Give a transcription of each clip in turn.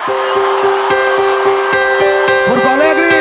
Porto Alegre.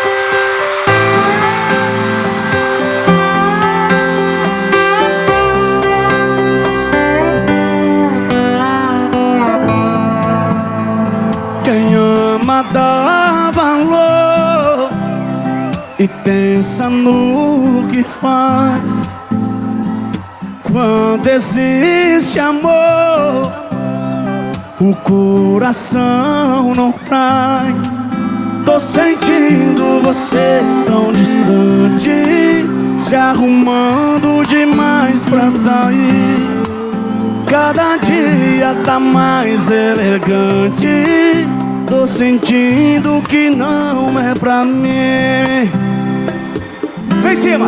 Quem ama dá valor e pensa no que faz. Quando existe amor, o coração não trai. Tô sentindo você tão distante, se arrumando demais pra sair. Cada dia tá mais elegante. Tô sentindo que não é pra mim. Vem em cima.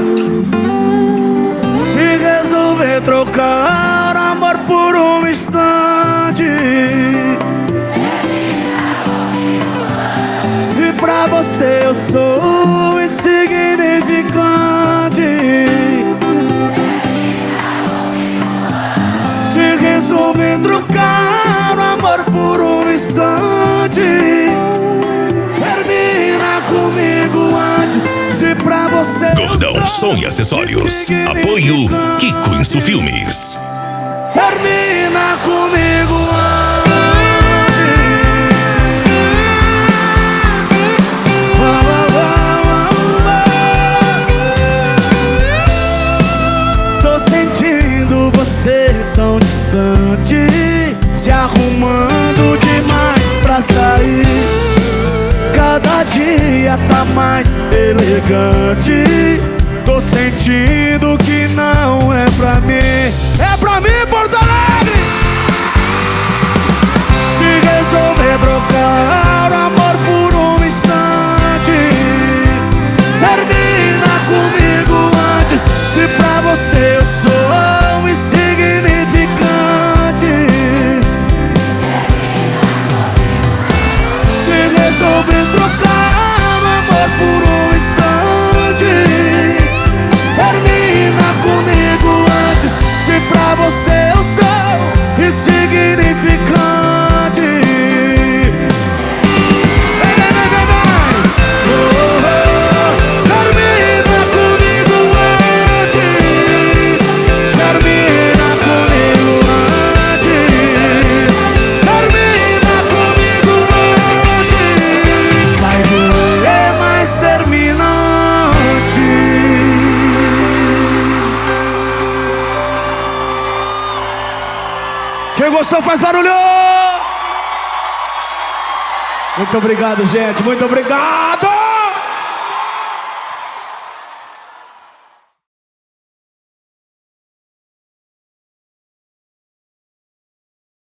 Se resolver trocar amor por um instante, se pra você eu sou insignificante, se resolver trocar amor por um instante, termina comigo antes. Se pra você Gordão Som e Acessórios. Apoio Kiko Filmes. termina comigo antes. Tô sentindo você tão distante, se arrumando demais pra sair. Cada dia tá mais elegante. Tô sentindo que não é pra mim. É pra mim, Porto Alegre! Se resolver trocar amor por um instante, termina comigo antes. Se pra você eu sou insignificante, se resolver trocar amor por um instante, termina comigo antes. Se pra você eu sou insignificante, vai, vai, vai, vai, vai. Oh, oh, termina comigo antes. Termina comigo antes. Termina comigo antes. Vai doer, mas termina antes. Quem gostou faz barulho! Muito obrigado, gente. Muito obrigado!